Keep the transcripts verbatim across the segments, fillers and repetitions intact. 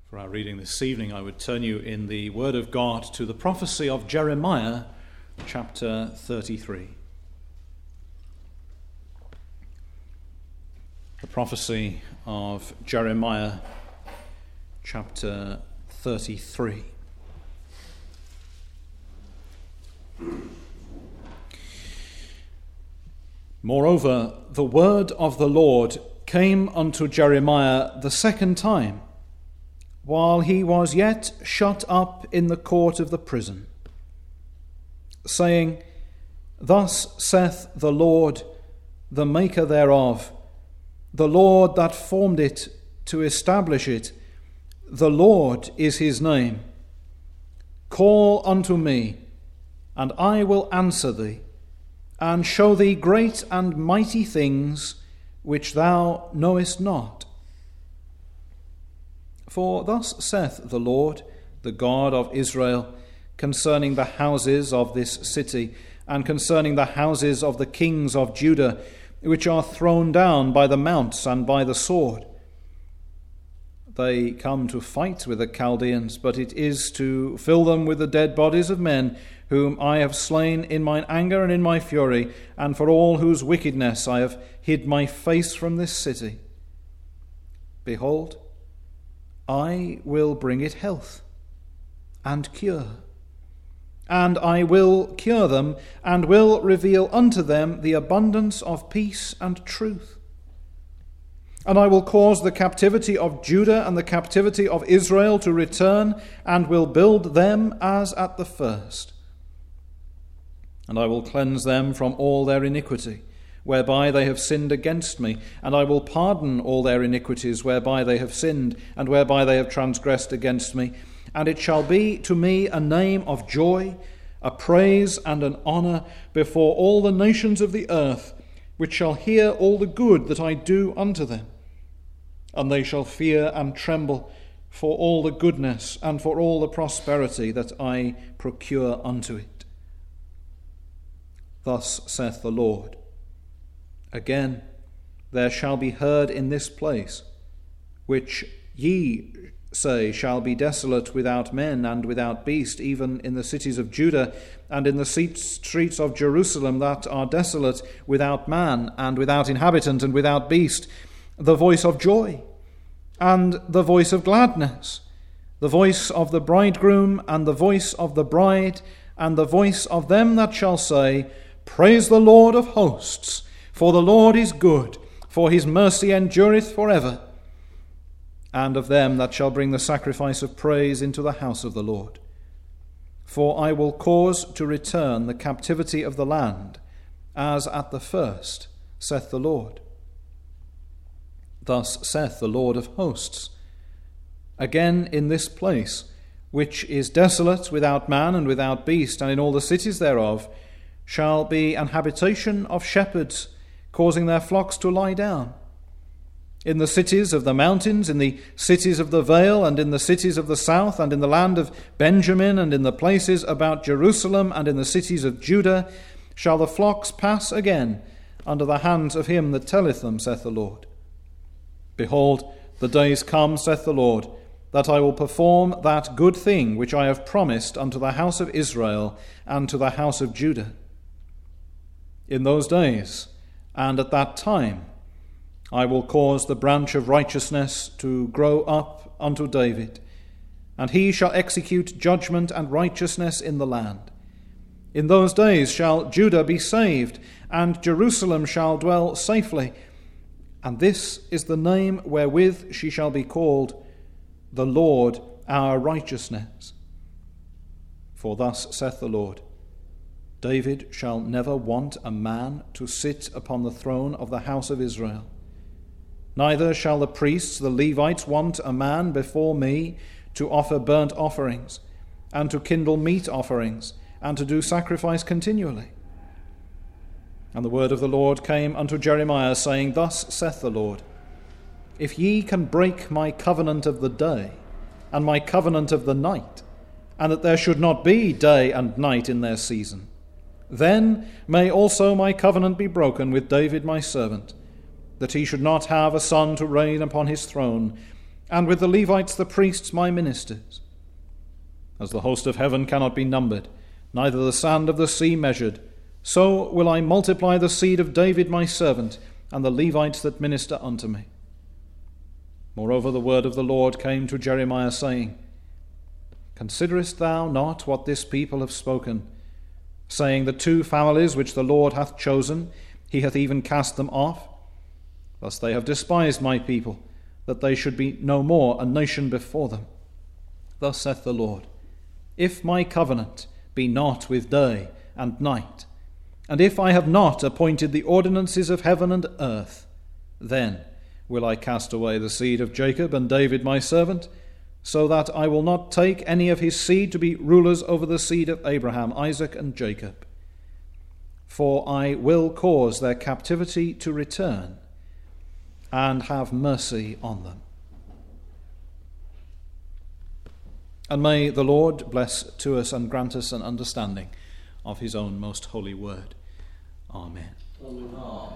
For our reading this evening, I would turn you in the Word of God to the prophecy of Jeremiah, chapter thirty-three. The prophecy of Jeremiah, chapter thirty-three. Moreover, the word of the Lord came unto Jeremiah the second time, while he was yet shut up in the court of the prison, saying, Thus saith the Lord, the maker thereof, the Lord that formed it to establish it, the Lord is his name. Call unto me, and I will answer thee, and show thee great and mighty things which thou knowest not. For thus saith the Lord, the God of Israel, concerning the houses of this city, and concerning the houses of the kings of Judah, which are thrown down by the mounts and by the sword. They come to fight with the Chaldeans, but it is to fill them with the dead bodies of men, whom I have slain in mine anger and in my fury, and for all whose wickedness I have hid my face from this city. Behold, I will bring it health and cure, and I will cure them, and will reveal unto them the abundance of peace and truth. And I will cause the captivity of Judah and the captivity of Israel to return, and will build them as at the first. And I will cleanse them from all their iniquity, whereby they have sinned against me, and I will pardon all their iniquities whereby they have sinned, and whereby they have transgressed against me. And it shall be to me a name of joy, a praise and an honour before all the nations of the earth, which shall hear all the good that I do unto them. And they shall fear and tremble for all the goodness and for all the prosperity that I procure unto it. Thus saith the Lord, Again there shall be heard in this place, which ye say shall be desolate without men and without beast, even in the cities of Judah and in the streets of Jerusalem that are desolate without man and without inhabitant and without beast, the voice of joy and the voice of gladness, the voice of the bridegroom and the voice of the bride, and the voice of them that shall say, Praise the Lord of hosts, for the Lord is good, for his mercy endureth forever. And of them that shall bring the sacrifice of praise into the house of the Lord. For I will cause to return the captivity of the land, as at the first, saith the Lord. Thus saith the Lord of hosts, Again in this place, which is desolate without man and without beast, and in all the cities thereof, shall be an habitation of shepherds, causing their flocks to lie down. In the cities of the mountains, in the cities of the vale, and in the cities of the south, and in the land of Benjamin, and in the places about Jerusalem, and in the cities of Judah, shall the flocks pass again under the hands of him that telleth them, saith the Lord. Behold, the days come, saith the Lord, that I will perform that good thing which I have promised unto the house of Israel and to the house of Judah. In those days, and at that time, I will cause the branch of righteousness to grow up unto David, and he shall execute judgment and righteousness in the land. In those days shall Judah be saved, and Jerusalem shall dwell safely. And this is the name wherewith she shall be called, the Lord our righteousness. For thus saith the Lord, David shall never want a man to sit upon the throne of the house of Israel. Neither shall the priests, the Levites, want a man before me to offer burnt offerings, and to kindle meat offerings, and to do sacrifice continually. And the word of the Lord came unto Jeremiah, saying, Thus saith the Lord, If ye can break my covenant of the day, and my covenant of the night, and that there should not be day and night in their season, then may also my covenant be broken with David my servant, that he should not have a son to reign upon his throne, and with the Levites the priests my ministers. As the host of heaven cannot be numbered, neither the sand of the sea measured, so will I multiply the seed of David my servant, and the Levites that minister unto me. Moreover, the word of the Lord came to Jeremiah, saying, Considerest thou not what this people have spoken, saying, The two families which the Lord hath chosen, he hath even cast them off? Thus they have despised my people, that they should be no more a nation before them. Thus saith the Lord, If my covenant be not with day and night, and if I have not appointed the ordinances of heaven and earth, then will I cast away the seed of Jacob and David my servant, so that I will not take any of his seed to be rulers over the seed of Abraham, Isaac, and Jacob. For I will cause their captivity to return, and have mercy on them. And may the Lord bless to us and grant us an understanding of his own most holy word. Amen. Amen.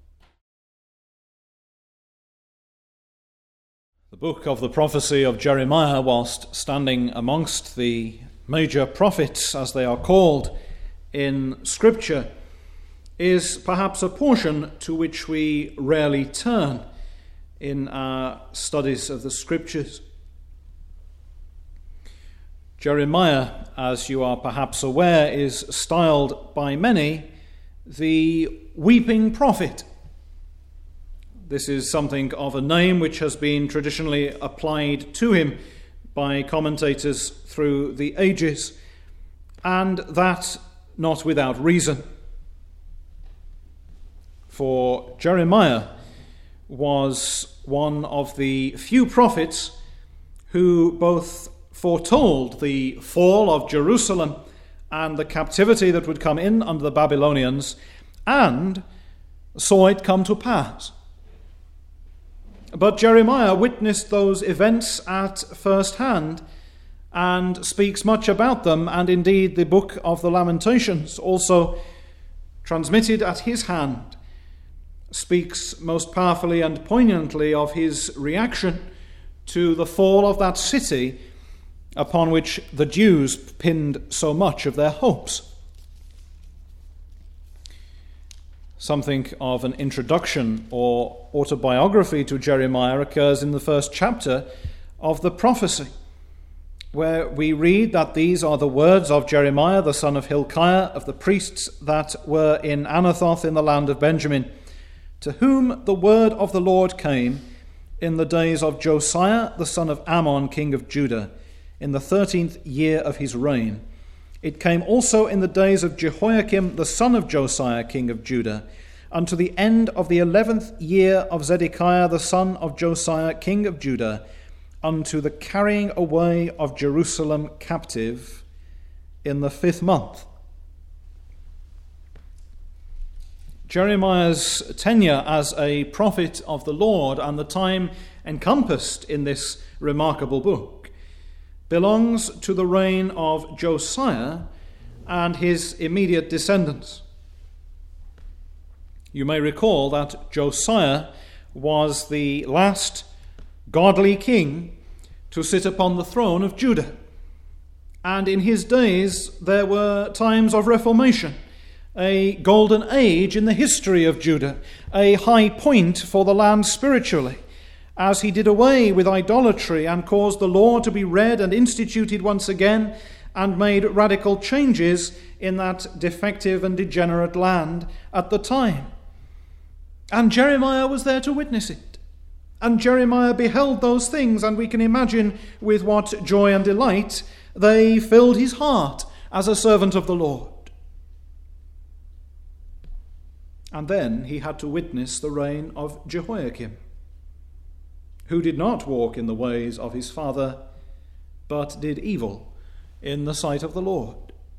The book of the prophecy of Jeremiah, whilst standing amongst the major prophets, as they are called in Scripture, is perhaps a portion to which we rarely turn in our studies of the Scriptures. Jeremiah, as you are perhaps aware, is styled by many the weeping prophet. This is something of a name which has been traditionally applied to him by commentators through the ages, and that not without reason. For Jeremiah was one of the few prophets who both foretold the fall of Jerusalem and the captivity that would come in under the Babylonians, and saw it come to pass. But Jeremiah witnessed those events at first hand and speaks much about them, and indeed the book of the Lamentations, also transmitted at his hand, speaks most powerfully and poignantly of his reaction to the fall of that city upon which the Jews pinned so much of their hopes. Something of an introduction or autobiography to Jeremiah occurs in the first chapter of the prophecy, where we read that these are the words of Jeremiah, the son of Hilkiah, of the priests that were in Anathoth in the land of Benjamin, to whom the word of the Lord came in the days of Josiah, the son of Ammon, king of Judah, in the thirteenth year of his reign. It came also in the days of Jehoiakim, the son of Josiah, king of Judah, unto the end of the eleventh year of Zedekiah, the son of Josiah, king of Judah, unto the carrying away of Jerusalem captive in the fifth month. Jeremiah's tenure as a prophet of the Lord and the time encompassed in this remarkable book belongs to the reign of Josiah and his immediate descendants. You may recall that Josiah was the last godly king to sit upon the throne of Judah. And in his days there were times of reformation, a golden age in the history of Judah, a high point for the land spiritually, as he did away with idolatry and caused the law to be read and instituted once again, and made radical changes in that defective and degenerate land at the time. And Jeremiah was there to witness it. And Jeremiah beheld those things, and we can imagine with what joy and delight they filled his heart as a servant of the Lord. And then he had to witness the reign of Jehoiakim, who did not walk in the ways of his father, but did evil in the sight of the Lord.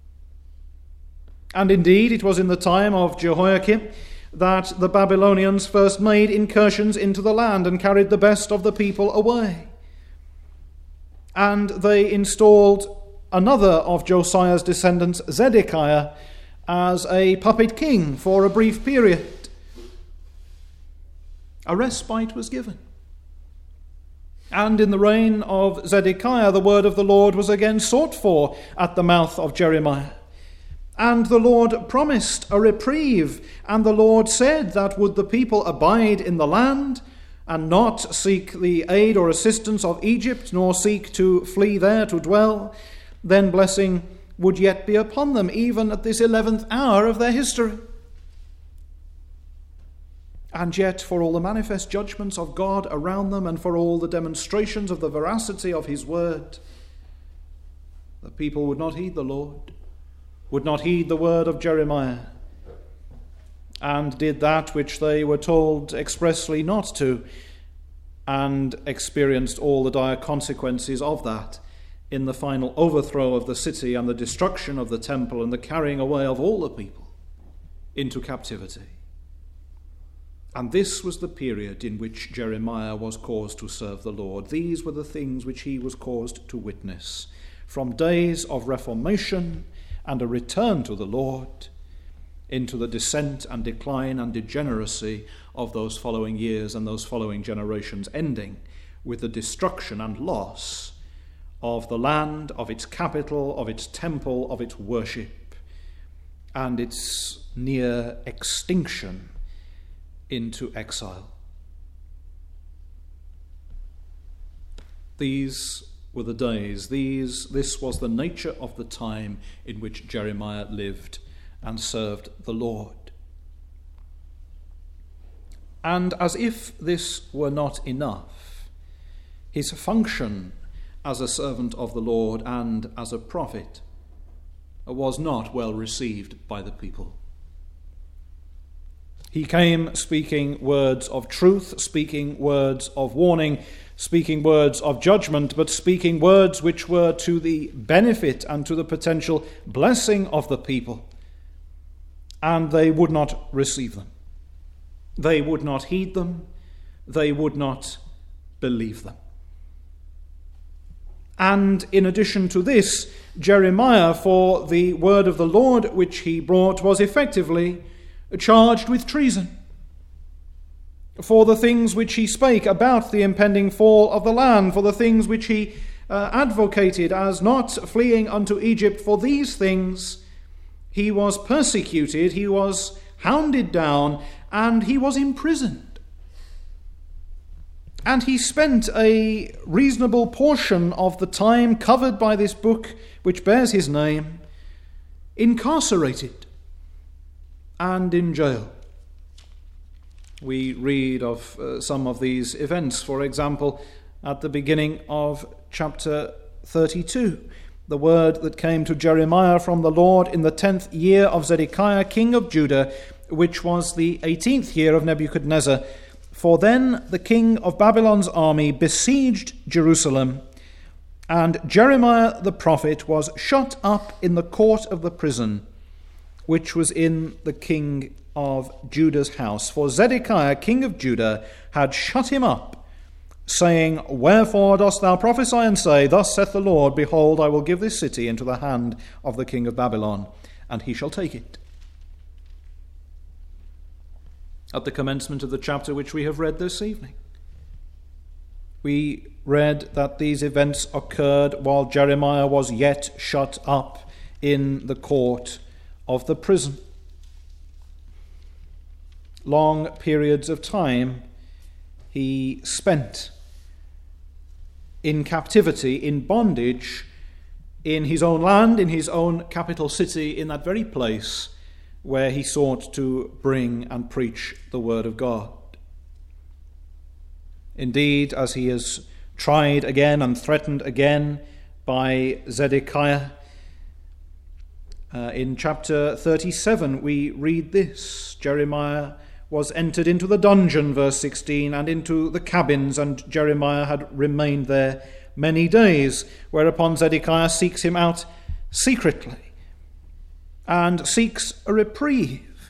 And indeed, it was in the time of Jehoiakim that the Babylonians first made incursions into the land and carried the best of the people away. And they installed another of Josiah's descendants, Zedekiah, as a puppet king for a brief period. A respite was given. And in the reign of Zedekiah, the word of the Lord was again sought for at the mouth of Jeremiah. And the Lord promised a reprieve, and the Lord said that would the people abide in the land, and not seek the aid or assistance of Egypt, nor seek to flee there to dwell, then blessing would yet be upon them, even at this eleventh hour of their history. And yet, for all the manifest judgments of God around them, and for all the demonstrations of the veracity of his word, the people would not heed the Lord, would not heed the word of Jeremiah, and did that which they were told expressly not to, and experienced all the dire consequences of that in the final overthrow of the city and the destruction of the temple and the carrying away of all the people into captivity. And this was the period in which Jeremiah was caused to serve the Lord. These were the things which he was caused to witness, from days of reformation and a return to the Lord, into the descent and decline and degeneracy of those following years and those following generations, ending with the destruction and loss of the land, of its capital, of its temple, of its worship, and its near extinction into exile. These were the days, these, this was the nature of the time in which Jeremiah lived and served the Lord. And as if this were not enough, his function as a servant of the Lord and as a prophet was not well received by the people. He came speaking words of truth, speaking words of warning, speaking words of judgment, but speaking words which were to the benefit and to the potential blessing of the people. And they would not receive them. They would not heed them. They would not believe them. And in addition to this, Jeremiah, for the word of the Lord which he brought, was effectively charged with treason. For the things which he spake about the impending fall of the land, for the things which he uh, advocated as not fleeing unto Egypt, for these things he was persecuted, he was hounded down, and he was imprisoned. And he spent a reasonable portion of the time covered by this book, which bears his name, incarcerated and in jail. We read of uh, some of these events, for example, at the beginning of chapter thirty-two. The word that came to Jeremiah from the Lord in the tenth year of Zedekiah, king of Judah, which was the eighteenth year of Nebuchadnezzar. For then the king of Babylon's army besieged Jerusalem, and Jeremiah the prophet was shut up in the court of the prison, which was in the king of Judah's house. For Zedekiah, king of Judah, had shut him up, saying, Wherefore dost thou prophesy and say, Thus saith the Lord, Behold, I will give this city into the hand of the king of Babylon, and he shall take it. At the commencement of the chapter which we have read this evening, we read that these events occurred while Jeremiah was yet shut up in the court of the prison. Long periods of time he spent in captivity, in bondage, in his own land, in his own capital city, in that very place where he sought to bring and preach the word of God. Indeed, as he is tried again and threatened again by Zedekiah, uh, in chapter thirty-seven we read this: Jeremiah was entered into the dungeon, verse sixteen, and into the cabins, and Jeremiah had remained there many days, whereupon Zedekiah seeks him out secretly and seeks a reprieve.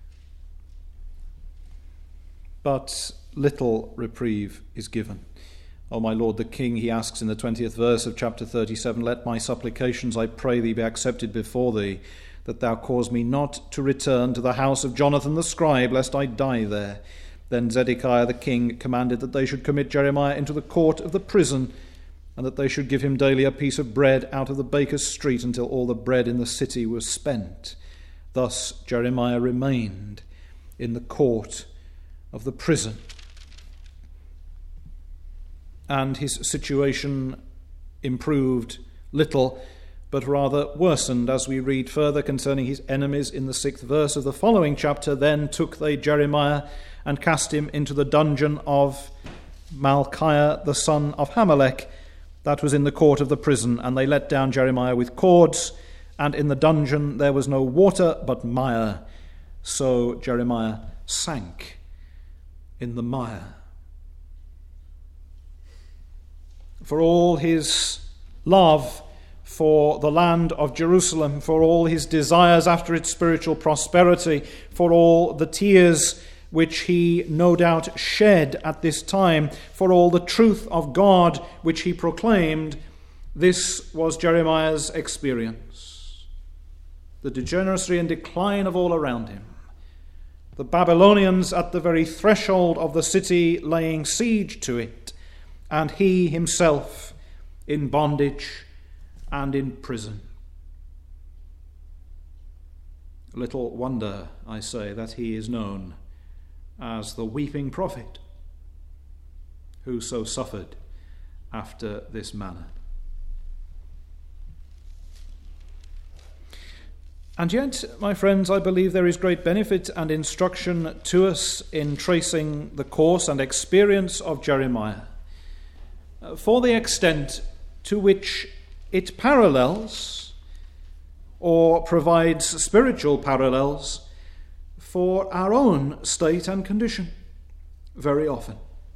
But little reprieve is given. O my lord the king, he asks in the twentieth verse of chapter thirty-seven, Let my supplications, I pray thee, be accepted before thee, that thou cause me not to return to the house of Jonathan the scribe, lest I die there. Then Zedekiah the king commanded that they should commit Jeremiah into the court of the prison, and that they should give him daily a piece of bread out of the baker's street until all the bread in the city was spent. Thus Jeremiah remained in the court of the prison. And his situation improved little, but rather worsened, as we read further concerning his enemies in the sixth verse of the following chapter. Then took they Jeremiah and cast him into the dungeon of Malchiah the son of Hamelech, that was in the court of the prison, and they let down Jeremiah with cords, and in the dungeon there was no water but mire. So Jeremiah sank in the mire. For all his love for the land of Jerusalem, for all his desires after its spiritual prosperity, for all the tears which he no doubt shed at this time, for all the truth of God which he proclaimed, this was Jeremiah's experience. The degeneracy and decline of all around him. The Babylonians at the very threshold of the city laying siege to it, and he himself in bondage and in prison. Little wonder, I say, that he is known as the weeping prophet, who so suffered after this manner. And yet, my friends, I believe there is great benefit and instruction to us in tracing the course and experience of Jeremiah, for the extent to which it parallels or provides spiritual parallels for our own state and condition very often.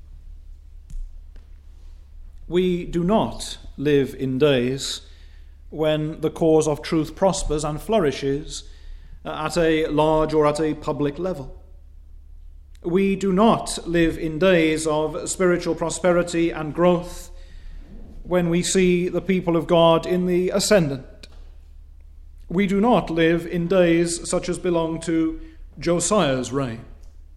We do not live in days when the cause of truth prospers and flourishes at a large or at a public level. We do not live in days of spiritual prosperity and growth when we see the people of God in the ascendant. We do not live in days such as belong to Josiah's reign.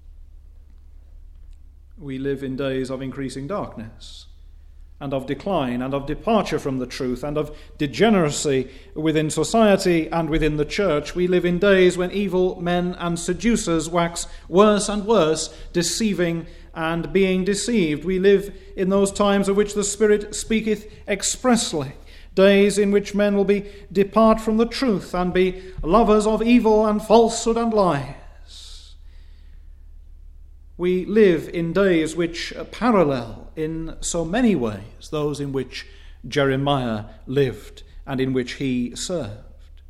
We live in days of increasing darkness and of decline and of departure from the truth and of degeneracy within society and within the church. We live in days when evil men and seducers wax worse and worse, deceiving and being deceived. We live in those times of which the Spirit speaketh expressly, days in which men will be depart from the truth and be lovers of evil and falsehood and lies. We live in days which parallel in so many ways those in which Jeremiah lived and in which he served.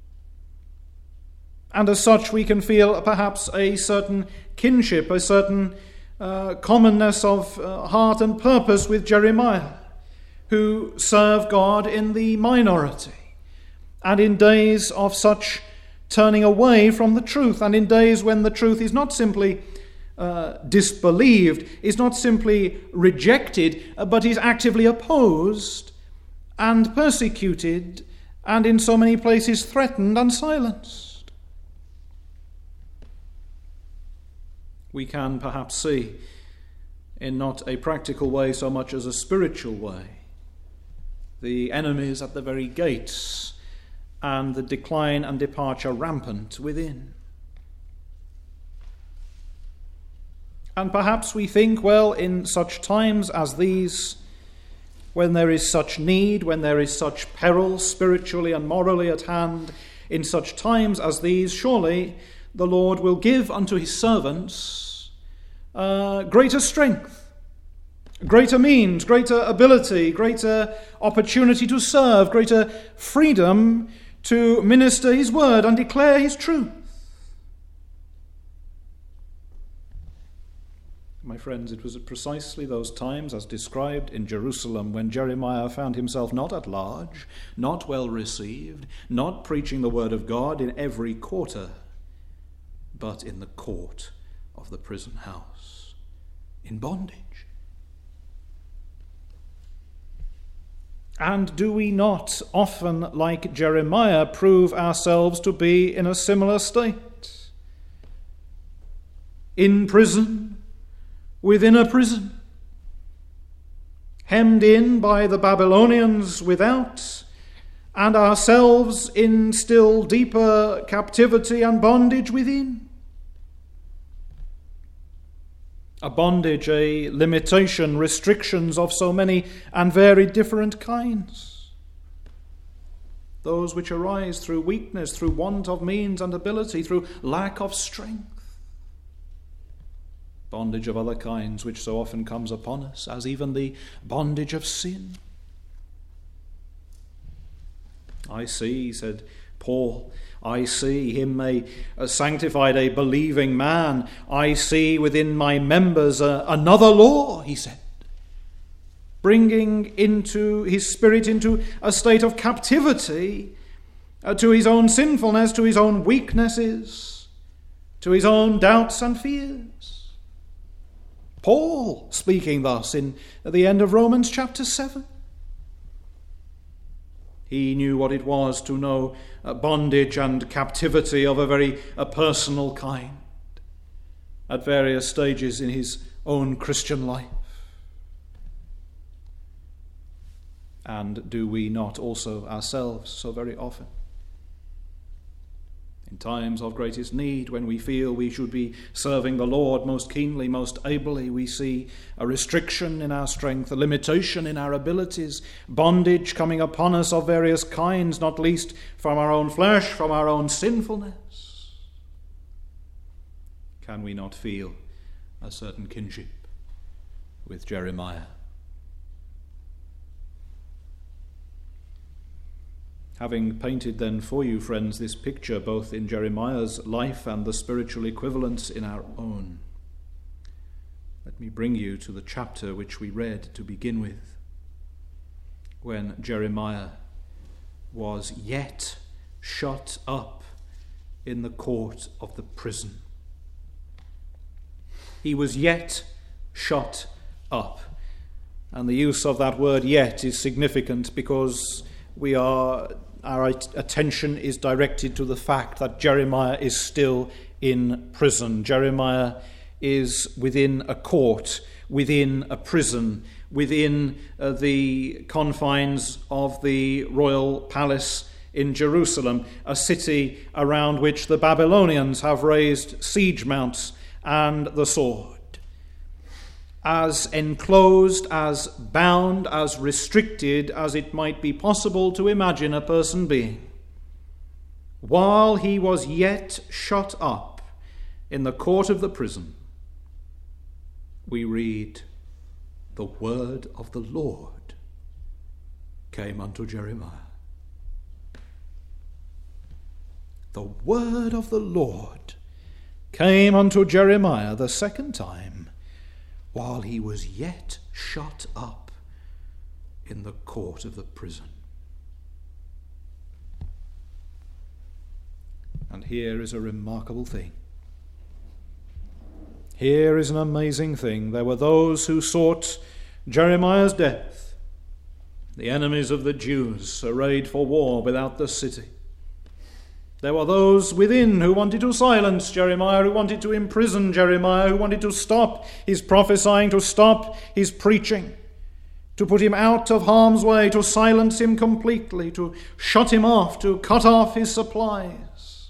And as such we can feel perhaps a certain kinship, a certain uh, commonness of uh, heart and purpose with Jeremiah, who served God in the minority, and in days of such turning away from the truth, and in days when the truth is not simply uh, disbelieved, is not simply rejected, uh, but is actively opposed and persecuted, and in so many places threatened and silenced. We can perhaps see, in not a practical way so much as a spiritual way, the enemies at the very gates, and the decline and departure rampant within. And perhaps we think, well, in such times as these, when there is such need, when there is such peril spiritually and morally at hand, in such times as these, surely the Lord will give unto his servants uh, greater strength, greater means, greater ability, greater opportunity to serve, greater freedom to minister his word and declare his truth. My friends, it was at precisely those times as described in Jerusalem when Jeremiah found himself not at large, not well received, not preaching the word of God in every quarter, but in the court of the prison house, in bondage. And do we not often, like Jeremiah, prove ourselves to be in a similar state? In prison, within a prison, hemmed in by the Babylonians without, and ourselves in still deeper captivity and bondage within. A bondage, a limitation, restrictions of so many and very different kinds. Those which arise through weakness, through want of means and ability, through lack of strength. Bondage of other kinds which so often comes upon us, as even the bondage of sin. I see, said Paul, I see him a, a sanctified, a believing man. I see within my members a, another law, he said, bringing into his spirit into a state of captivity uh, to his own sinfulness, to his own weaknesses, to his own doubts and fears. Paul speaking thus in at the end of Romans chapter seven. He knew what it was to know bondage and captivity of a very a personal kind at various stages in his own Christian life. And do we not also ourselves so very often? In times of greatest need, when we feel we should be serving the Lord most keenly, most ably, we see a restriction in our strength, a limitation in our abilities, bondage coming upon us of various kinds, not least from our own flesh, from our own sinfulness. Can we not feel a certain kinship with Jeremiah? Having painted then for you, friends, this picture both in Jeremiah's life and the spiritual equivalents in our own, let me bring you to the chapter which we read to begin with, when Jeremiah was yet shut up in the court of the prison. He was yet shut up. And the use of that word yet is significant because we are our attention is directed to the fact that Jeremiah is still in prison. Jeremiah is within a court, within a prison, within uh, the confines of the royal palace in Jerusalem, a city around which the Babylonians have raised siege mounts and the sword. As enclosed, as bound, as restricted as it might be possible to imagine a person being, while he was yet shut up in the court of the prison, we read, the word of the Lord came unto Jeremiah. The word of the Lord came unto Jeremiah the second time, while he was yet shut up in the court of the prison. And here is a remarkable thing. Here is an amazing thing. There were those who sought Jeremiah's death, the enemies of the Jews, arrayed for war without the city. There were those within who wanted to silence Jeremiah, who wanted to imprison Jeremiah, who wanted to stop his prophesying, to stop his preaching, to put him out of harm's way, to silence him completely, to shut him off, to cut off his supplies.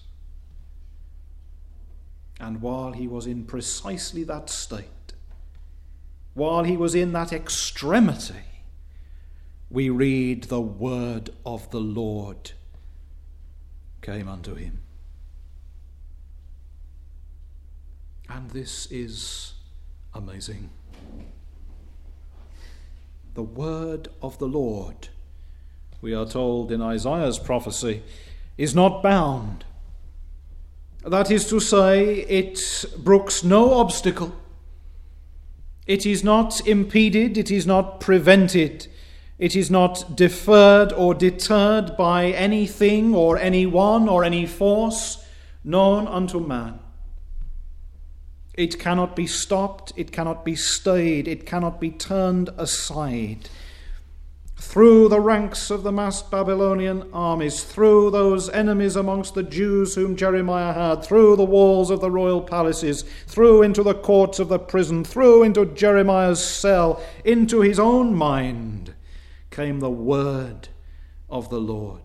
And while he was in precisely that state, while he was in that extremity, we read the word of the Lord came unto him. And this is amazing. The word of the Lord, we are told in Isaiah's prophecy, is not bound. That is to say, it brooks no obstacle. It is not impeded, it is not prevented. It is not deferred or deterred by anything or anyone or any force known unto man. It cannot be stopped, it cannot be stayed, it cannot be turned aside. through the ranks of the massed Babylonian armies, through those enemies amongst the Jews whom Jeremiah had, through the walls of the royal palaces, through into the courts of the prison, through into Jeremiah's cell, into his own mind came the word of the Lord.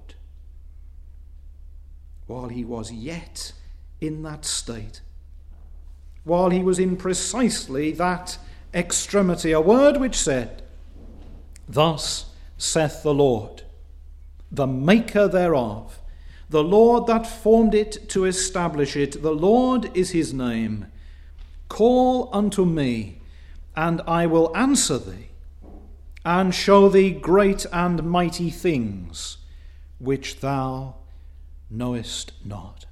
While he was yet in that state, while he was in precisely that extremity, a word which said, "Thus saith the Lord, the maker thereof, the Lord that formed it to establish it, the Lord is his name. Call unto me, and I will answer thee, and show thee great and mighty things, which thou knowest not."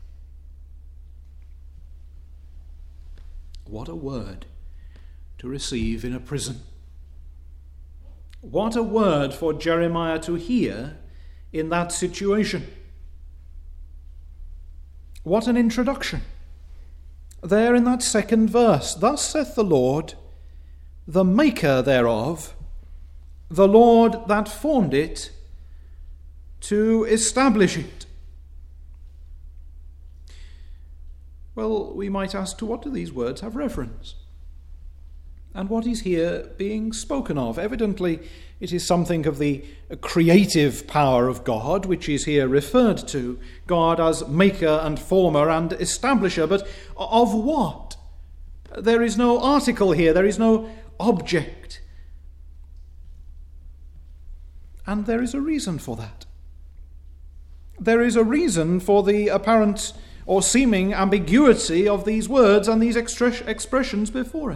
What a word to receive in a prison. What a word for Jeremiah to hear in that situation. What an introduction. There in that second verse, "Thus saith the Lord, the maker thereof, the Lord that formed it to establish it." Well, we might ask, to what do these words have reference? And what is here being spoken of? Evidently, it is something of the creative power of God which is here referred to. God as maker and former and establisher. But of what? There is no article here. There is no object. And there is a reason for that. There is a reason for the apparent or seeming ambiguity of these words and these extra- expressions before us.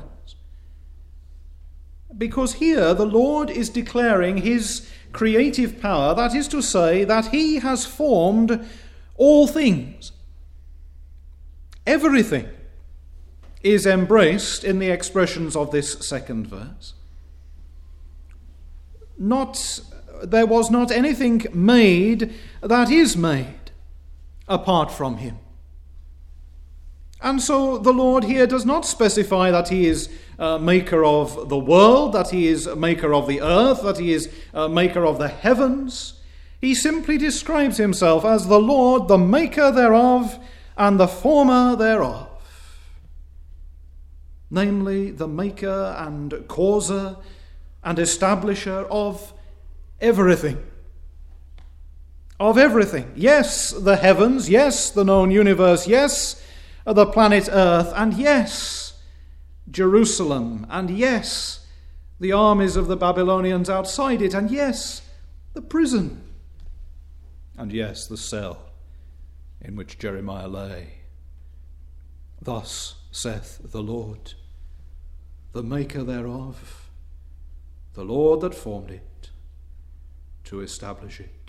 Because here the Lord is declaring his creative power, that is to say, that he has formed all things. Everything is embraced in the expressions of this second verse. Not, there was not anything made that is made apart from him. And so the Lord here does not specify that he is uh, maker of the world, that he is maker of the earth, that he is uh, maker of the heavens. He simply describes himself as the Lord, the maker thereof, and the former thereof. Namely, the maker and causer and establisher of everything. Of everything. Yes, the heavens. Yes, the known universe. Yes, the planet Earth, and yes, Jerusalem, and yes, the armies of the Babylonians outside it, and yes, the prison, and yes, the cell in which Jeremiah lay. Thus saith the Lord, the maker thereof, the Lord that formed it, to establish it.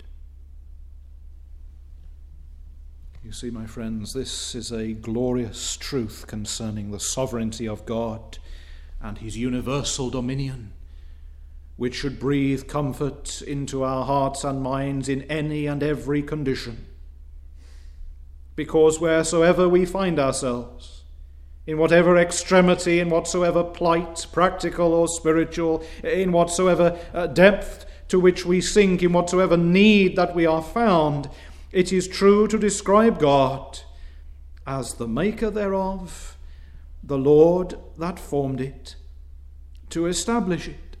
You see, my friends, this is a glorious truth concerning the sovereignty of God and his universal dominion, which should breathe comfort into our hearts and minds in any and every condition. Because wheresoever we find ourselves, in whatever extremity, in whatsoever plight, practical or spiritual, in whatsoever uh, depth to which we sink, in whatsoever need that we are found, it is true to describe God as the maker thereof, the Lord that formed it, to establish it.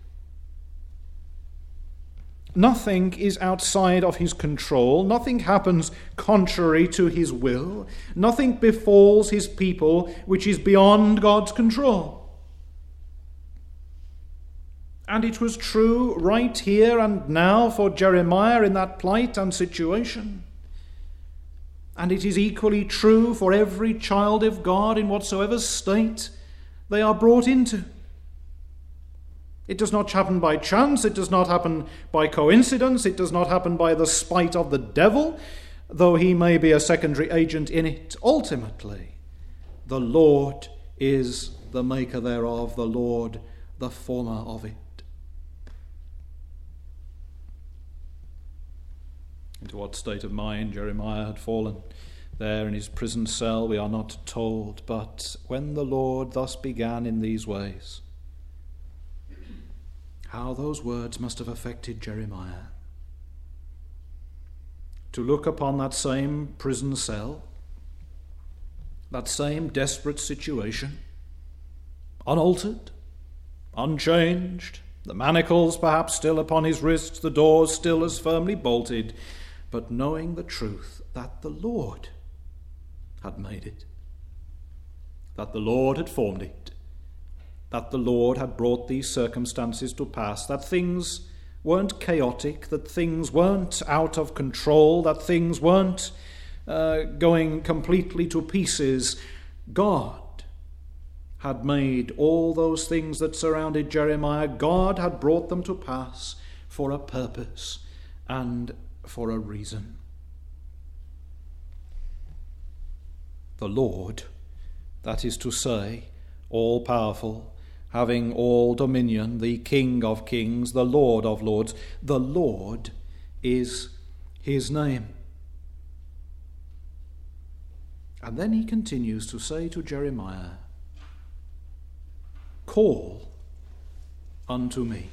Nothing is outside of his control. Nothing happens contrary to his will. Nothing befalls his people which is beyond God's control. And it was true right here and now for Jeremiah in that plight and situation. And it is equally true for every child of God in whatsoever state they are brought into. It does not happen by chance, it does not happen by coincidence, it does not happen by the spite of the devil, though he may be a secondary agent in it. Ultimately, the Lord is the maker thereof, the Lord the former of it. Into what state of mind Jeremiah had fallen there in his prison cell we are not told, but when the Lord thus began in these ways, How those words must have affected Jeremiah. To look upon that same prison cell, that same desperate situation, unaltered, unchanged, the manacles perhaps still upon his wrists, the doors still as firmly bolted, but knowing the truth that the Lord had made it, that the Lord had formed it, that the Lord had brought these circumstances to pass, that things weren't chaotic, that things weren't out of control, that things weren't uh, going completely to pieces. God had made all those things that surrounded Jeremiah. God had brought them to pass for a purpose and for a reason. The Lord, that is to say, all-powerful, having all dominion, the King of kings, the Lord of lords, the Lord is his name. And then he continues to say to Jeremiah, call unto me.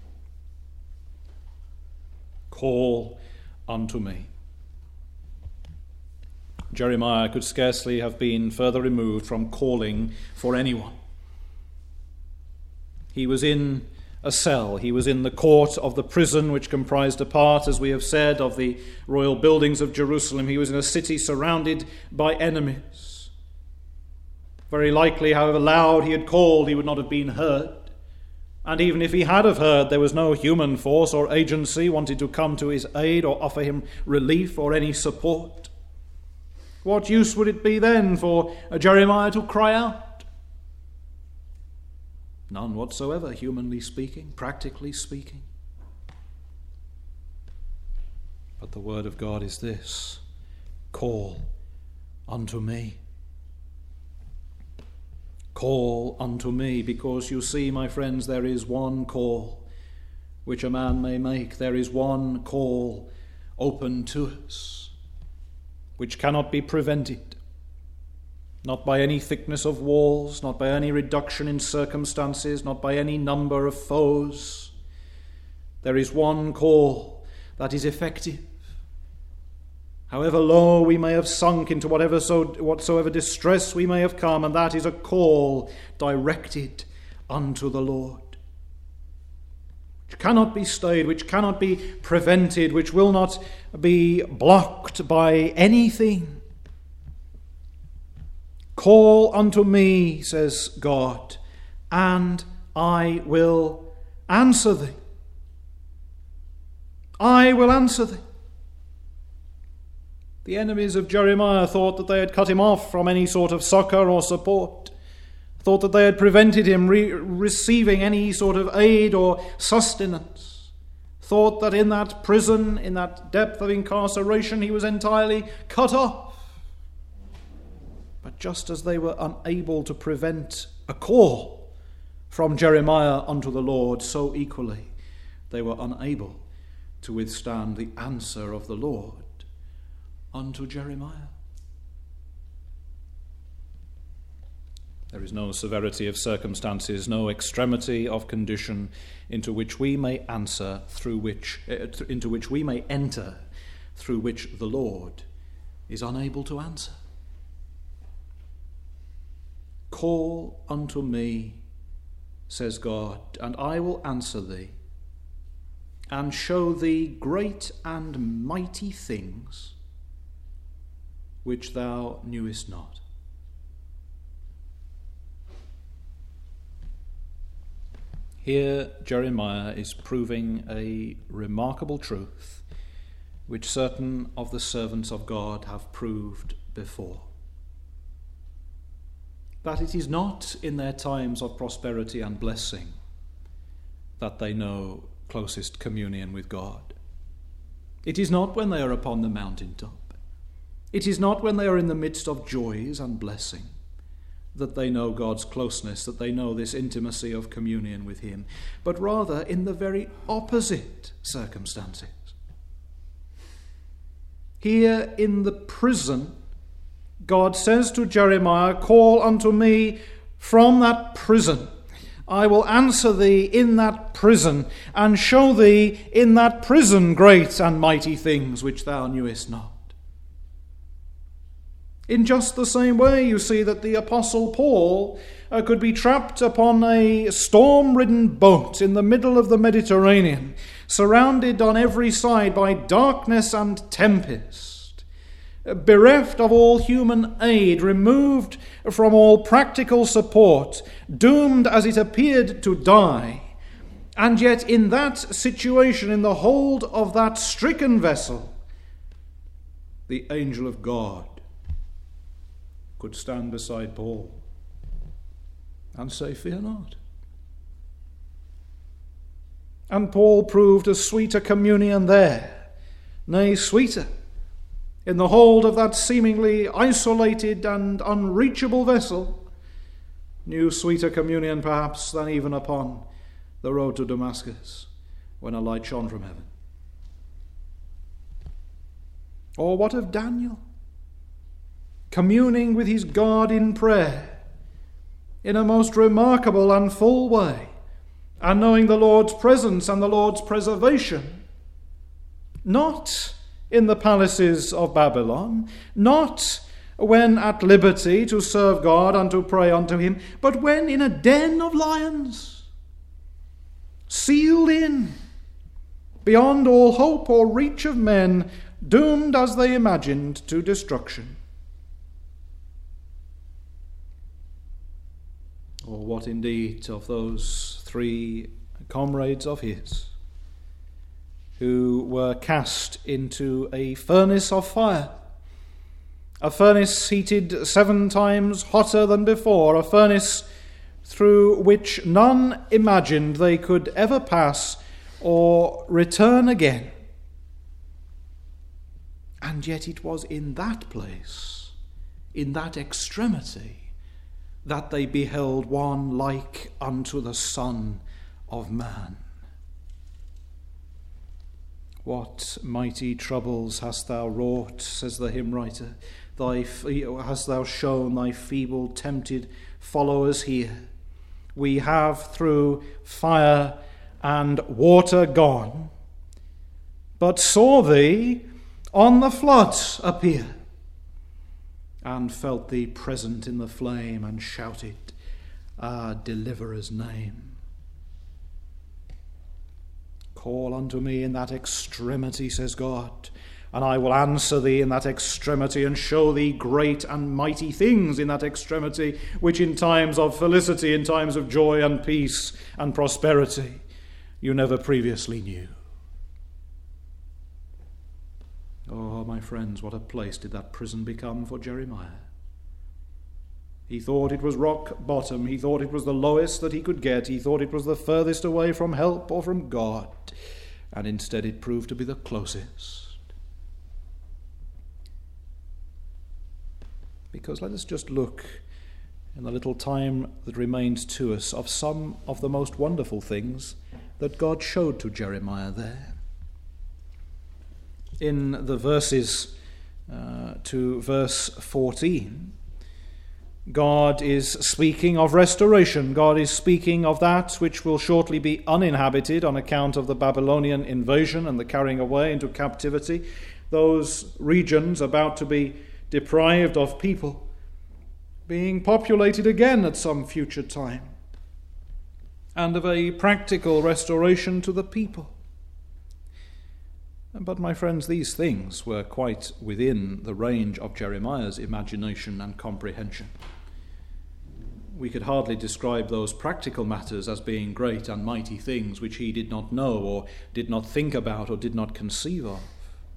Call unto me. Jeremiah could scarcely have been further removed from calling for anyone. He was in a cell. He was in the court of the prison, which comprised a part, as we have said, of the royal buildings of Jerusalem. He was in a city surrounded by enemies. Very likely, however loud he had called, he would not have been heard. And even if he had have heard, there was no human force or agency wanted to come to his aid or offer him relief or any support. What use would it be then for Jeremiah to cry out? None whatsoever, humanly speaking, practically speaking. But the word of God is this: call unto me. Call unto me, because you see, my friends, there is one call which a man may make. There is one call open to us, which cannot be prevented, not by any thickness of walls, not by any reduction in circumstances, not by any number of foes. There is one call that is effective. However low we may have sunk into whatever so whatsoever distress we may have come, and that is a call directed unto the Lord, which cannot be stayed, which cannot be prevented, which will not be blocked by anything. Call unto me, says God, and I will answer thee. I will answer thee. The enemies of Jeremiah thought that they had cut him off from any sort of succor or support, thought that they had prevented him re- receiving any sort of aid or sustenance, thought that in that prison, in that depth of incarceration, he was entirely cut off. But just as they were unable to prevent a call from Jeremiah unto the Lord, so equally they were unable to withstand the answer of the Lord unto Jeremiah. There is no severity of circumstances, no extremity of condition into which we may answer, through which uh, into which we may enter, through which the Lord is unable to answer. Call unto me, says God, and I will answer thee, and show thee great and mighty things which thou knewest not. Here Jeremiah is proving a remarkable truth which certain of the servants of God have proved before. That it is not in their times of prosperity and blessing that they know closest communion with God. It is not when they are upon the mountaintop. It is not when they are in the midst of joys and blessing that they know God's closeness, that they know this intimacy of communion with him, but rather in the very opposite circumstances. Here in the prison, God says to Jeremiah, call unto me from that prison, I will answer thee in that prison, and show thee in that prison great and mighty things which thou knewest not. In just the same way, you see that the Apostle Paul uh, could be trapped upon a storm-ridden boat in the middle of the Mediterranean, surrounded on every side by darkness and tempest, bereft of all human aid, removed from all practical support, doomed as it appeared to die. And yet in that situation, in the hold of that stricken vessel, the angel of God could stand beside Paul and say, "Fear not." And Paul proved a sweeter communion there, nay, sweeter, in the hold of that seemingly isolated and unreachable vessel, knew sweeter communion perhaps than even upon the road to Damascus when a light shone from heaven. Or what of Daniel? Communing with his God in prayer in a most remarkable and full way, and knowing the Lord's presence and the Lord's preservation, not in the palaces of Babylon, not when at liberty to serve God and to pray unto him, but when in a den of lions, sealed in, beyond all hope or reach of men, doomed as they imagined to destruction. Or what indeed of those three comrades of his who were cast into a furnace of fire, a furnace heated seven times hotter than before, a furnace through which none imagined they could ever pass or return again. And yet it was in that place, in that extremity, that they beheld one like unto the Son of Man. What mighty troubles hast thou wrought, says the hymn writer. Thy hast thou shown thy feeble, tempted followers here. We have through fire and water gone, but saw thee on the flood appear, and felt thee present in the flame, and shouted our deliverer's name. Call unto me in that extremity, says God, and I will answer thee in that extremity, and show thee great and mighty things in that extremity, which in times of felicity, in times of joy and peace and prosperity, you never previously knew. Oh, my friends, what a place did that prison become for Jeremiah. He thought it was rock bottom. He thought it was the lowest that he could get. He thought it was the furthest away from help or from God. And instead it proved to be the closest. Because let us just look in the little time that remains to us of some of the most wonderful things that God showed to Jeremiah there. In the verses uh, to verse fourteen, God is speaking of restoration. God is speaking of that which will shortly be uninhabited on account of the Babylonian invasion and the carrying away into captivity. Those regions about to be deprived of people, being populated again at some future time, and of a practical restoration to the people. But, my friends, these things were quite within the range of Jeremiah's imagination and comprehension. We could hardly describe those practical matters as being great and mighty things which he did not know or did not think about or did not conceive of.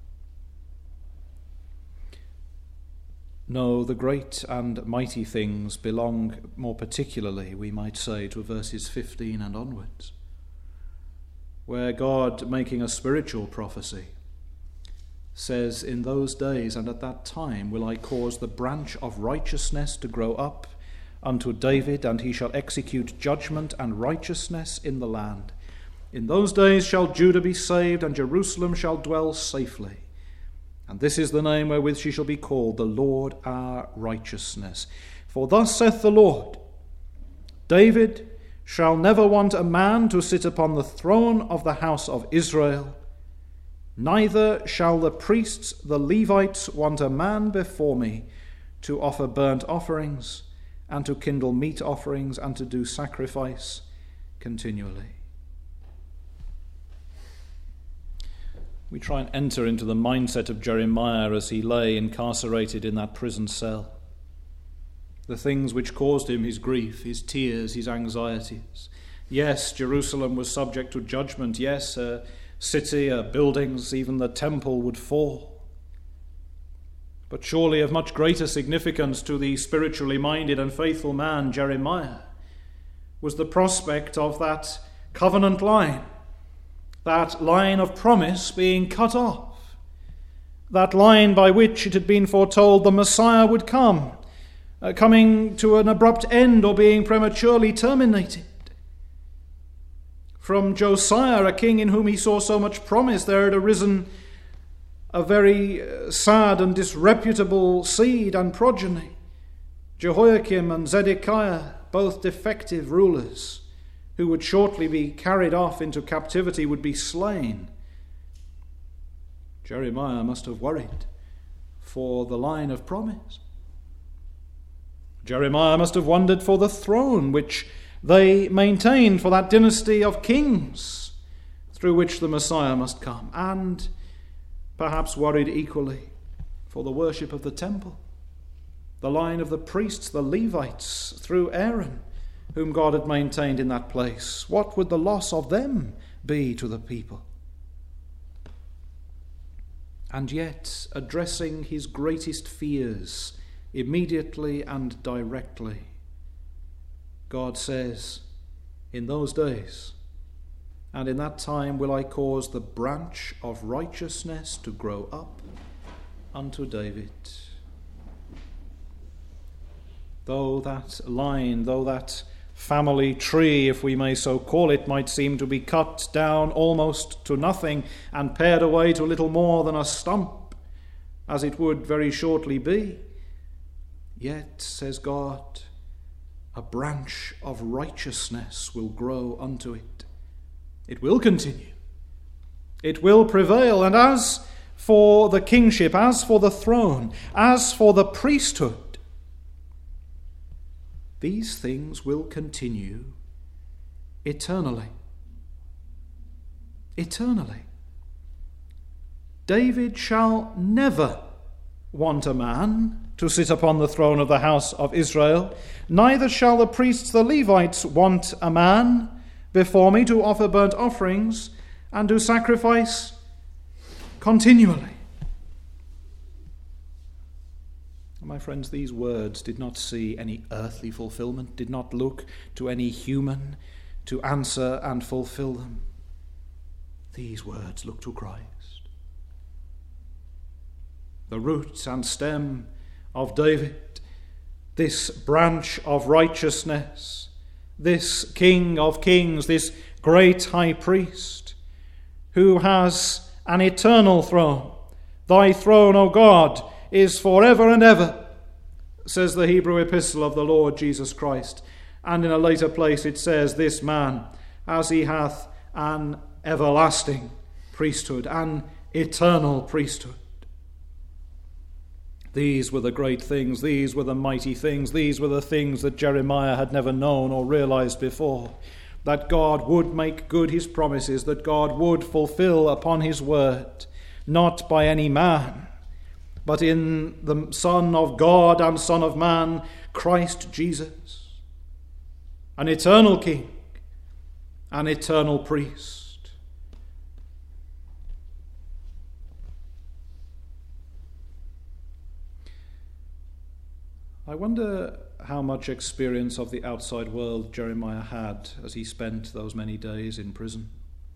No, the great and mighty things belong more particularly, we might say, to verses fifteen and onwards, where God, making a spiritual prophecy, says, "In those days and at that time will I cause the branch of righteousness to grow up unto David, and he shall execute judgment and righteousness in the land. In those days shall Judah be saved, and Jerusalem shall dwell safely. And this is the name wherewith she shall be called, the Lord our righteousness. For thus saith the Lord, David shall never want a man to sit upon the throne of the house of Israel, neither shall the priests, the Levites, want a man before me to offer burnt offerings, and to kindle meat offerings, and to do sacrifice continually. We try and enter into the mindset of Jeremiah as he lay incarcerated in that prison cell. The things which caused him his grief, his tears, his anxieties. Yes, Jerusalem was subject to judgment. Yes, her city, her buildings, even the temple would fall. But surely of much greater significance to the spiritually minded and faithful man, Jeremiah, was the prospect of that covenant line, that line of promise being cut off, that line by which it had been foretold the Messiah would come, uh, coming to an abrupt end or being prematurely terminated. From Josiah, a king in whom he saw so much promise, there had arisen a very sad and disreputable seed and progeny. Jehoiakim and Zedekiah, both defective rulers, who would shortly be carried off into captivity, would be slain. Jeremiah must have worried for the line of promise. Jeremiah must have wondered for the throne which they maintained, for that dynasty of kings through which the Messiah must come, and perhaps worried equally for the worship of the temple, the line of the priests, the Levites, through Aaron, whom God had maintained in that place. What would the loss of them be to the people? And yet, addressing his greatest fears immediately and directly, God says, in those days and in that time will I cause the branch of righteousness to grow up unto David. Though that line, though that family tree, if we may so call it, might seem to be cut down almost to nothing and pared away to little more than a stump, as it would very shortly be, yet, says God, a branch of righteousness will grow unto it. It will continue. It will prevail. And as for the kingship, as for the throne, as for the priesthood, these things will continue eternally. Eternally. David shall never want a man to sit upon the throne of the house of Israel, neither shall the priests, the Levites, want a man before me to offer burnt offerings and do sacrifice continually. My friends, these words did not see any earthly fulfillment, did not look to any human to answer and fulfill them. These words look to Christ. The root and stem of David, this branch of righteousness, this King of kings, this great high priest, who has an eternal throne. Thy throne, O God, is forever and ever, says the Hebrew epistle of the Lord Jesus Christ. And in a later place it says, this man, as he hath an everlasting priesthood, an eternal priesthood. These were the great things, these were the mighty things, these were the things that Jeremiah had never known or realized before. That God would make good his promises, that God would fulfill upon his word, not by any man, but in the Son of God and Son of Man, Christ Jesus, an eternal King, an eternal priest. I wonder how much experience of the outside world Jeremiah had as he spent those many days in prison.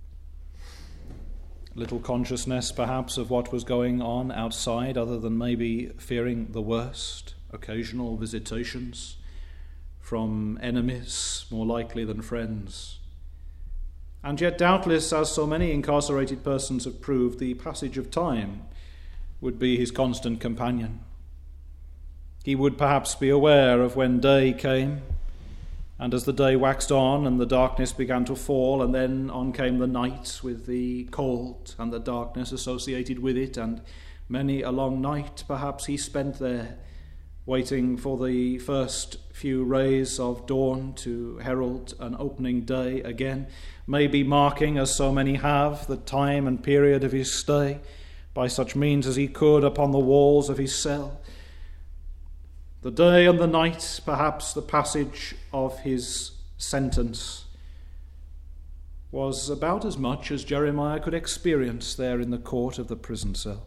Little consciousness, perhaps, of what was going on outside, other than maybe fearing the worst, occasional visitations from enemies, more likely than friends. And yet, doubtless, as so many incarcerated persons have proved, the passage of time would be his constant companion. He would perhaps be aware of when day came And as the day waxed on and the darkness began to fall, and then on came the night with the cold and the darkness associated with it, and many a long night perhaps he spent there, waiting for the first few rays of dawn to herald an opening day again, maybe marking, as so many have, the time and period of his stay, by such means as he could upon the walls of his cell. The day and the night, perhaps the passage of his sentence, was about as much as Jeremiah could experience there in the court of the prison cell.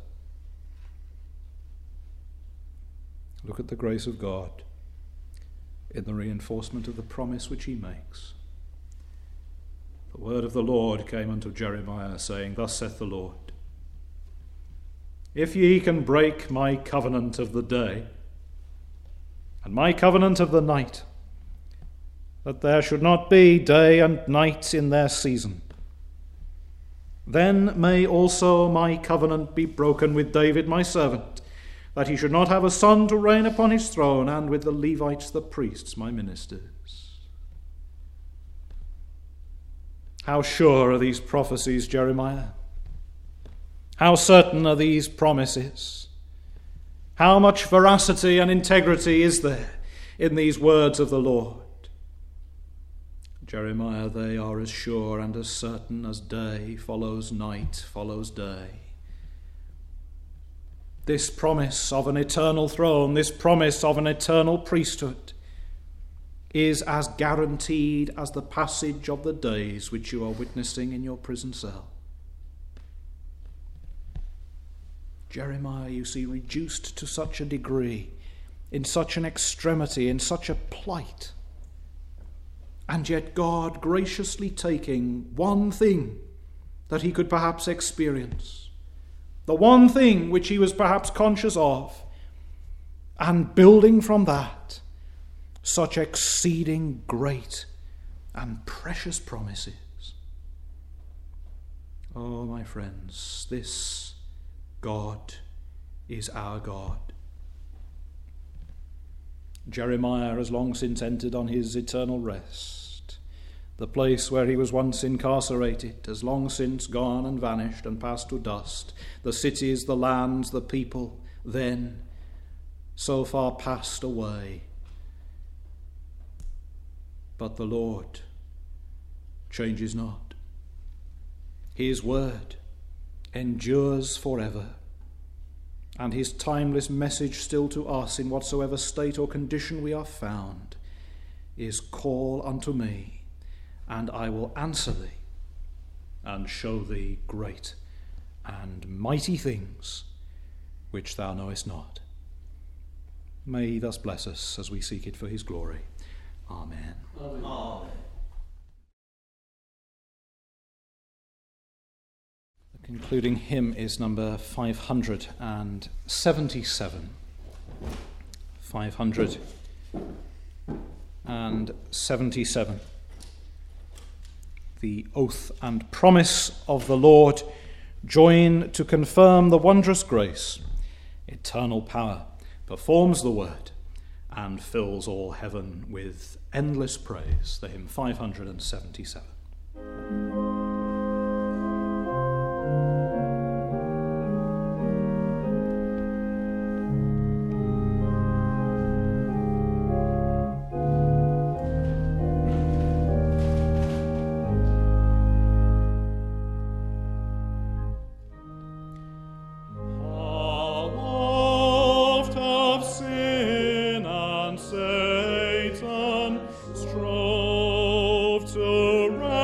Look at the grace of God in the reinforcement of the promise which he makes. The word of the Lord came unto Jeremiah, saying, Thus saith the Lord, If ye can break my covenant of the day, and my covenant of the night, that there should not be day and night in their season, then may also my covenant be broken with David my servant, that he should not have a son to reign upon his throne, and with the Levites the priests my ministers. How sure are these prophecies, Jeremiah? How certain are these promises? How much veracity and integrity is there in these words of the Lord? Jeremiah, they are as sure and as certain as day follows night follows day. This promise of an eternal throne, this promise of an eternal priesthood, is as guaranteed as the passage of the days which you are witnessing in your prison cell. Jeremiah, you see, reduced to such a degree, in such an extremity, in such a plight, and yet God graciously taking one thing that he could perhaps experience, the one thing which he was perhaps conscious of, and building from that such exceeding great and precious promises. Oh, my friends, this God is our God. Jeremiah has long since entered on his eternal rest. The place where he was once incarcerated has long since gone and vanished and passed to dust. The cities, the lands, the people, then so far passed away. But the Lord changes not. His word endures forever, and his timeless message still to us in whatsoever state or condition we are found is, Call unto me, and I will answer thee, and show thee great and mighty things which thou knowest not. May he thus bless us as we seek it for his glory. Amen. Amen. Amen. The concluding hymn is number five hundred seventy-seven. five hundred seventy-seven. The oath and promise of the Lord join to confirm the wondrous grace. Eternal power performs the word and fills all heaven with endless praise. The hymn five hundred seventy-seven. Strove to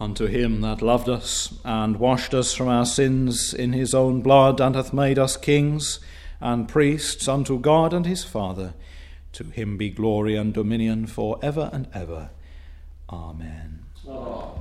Unto him that loved us, and washed us from our sins in his own blood, and hath made us kings and priests unto God and his Father, to him be glory and dominion for ever and ever. Amen. Amen.